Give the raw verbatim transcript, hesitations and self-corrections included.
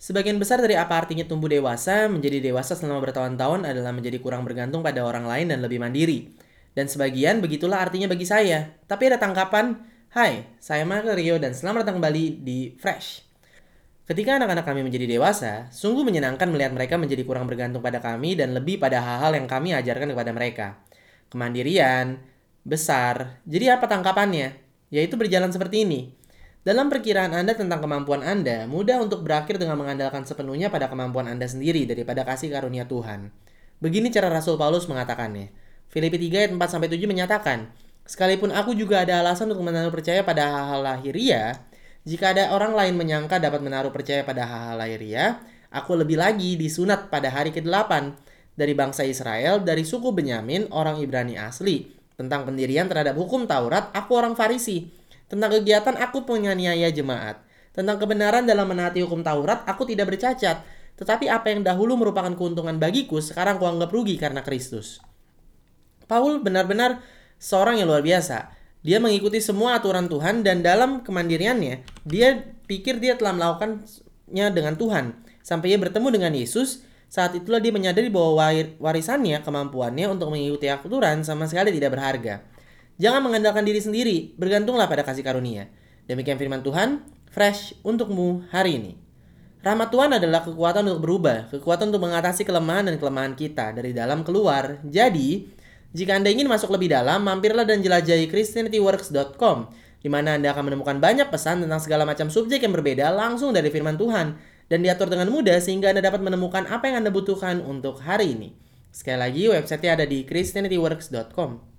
Sebagian besar dari apa artinya tumbuh dewasa, menjadi dewasa selama bertahun-tahun adalah menjadi kurang bergantung pada orang lain dan lebih mandiri. Dan sebagian begitulah artinya bagi saya. Tapi ada tangkapan, hai, saya Michael Rio dan selamat datang kembali di Fresh. Ketika anak-anak kami menjadi dewasa, sungguh menyenangkan melihat mereka menjadi kurang bergantung pada kami dan lebih pada hal-hal yang kami ajarkan kepada mereka. Kemandirian, besar, jadi apa tangkapannya? Yaitu berjalan seperti ini. Dalam perkiraan Anda tentang kemampuan Anda, mudah untuk berakhir dengan mengandalkan sepenuhnya pada kemampuan Anda sendiri daripada kasih karunia Tuhan. Begini cara Rasul Paulus mengatakannya. Filipi tiga ayat empat sampai tujuh menyatakan, sekalipun aku juga ada alasan untuk menaruh percaya pada hal-hal lahiriah, jika ada orang lain menyangka dapat menaruh percaya pada hal-hal lahiriah, aku lebih lagi disunat pada hari kedelapan dari bangsa Israel, dari suku Benyamin, orang Ibrani asli. Tentang pendirian terhadap hukum Taurat, aku orang Farisi. Tentang kegiatan, aku penganiaya jemaat. Tentang kebenaran dalam menaati hukum Taurat, aku tidak bercacat. Tetapi apa yang dahulu merupakan keuntungan bagiku, sekarang kuanggap rugi karena Kristus. Paul benar-benar seorang yang luar biasa. Dia mengikuti semua aturan Tuhan dan dalam kemandiriannya, dia pikir dia telah melakukannya dengan Tuhan. Sampai ia bertemu dengan Yesus, saat itulah dia menyadari bahwa warisannya, kemampuannya untuk mengikuti aturan sama sekali tidak berharga. Jangan mengandalkan diri sendiri, bergantunglah pada kasih karunia. Demikian firman Tuhan, fresh untukmu hari ini. Rahmat Tuhan adalah kekuatan untuk berubah, kekuatan untuk mengatasi kelemahan dan kelemahan kita dari dalam keluar. Jadi, jika Anda ingin masuk lebih dalam, mampirlah dan jelajahi christianity works dot com, di mana Anda akan menemukan banyak pesan tentang segala macam subjek yang berbeda langsung dari firman Tuhan, dan diatur dengan mudah sehingga Anda dapat menemukan apa yang Anda butuhkan untuk hari ini. Sekali lagi, websitenya ada di christianity works dot com.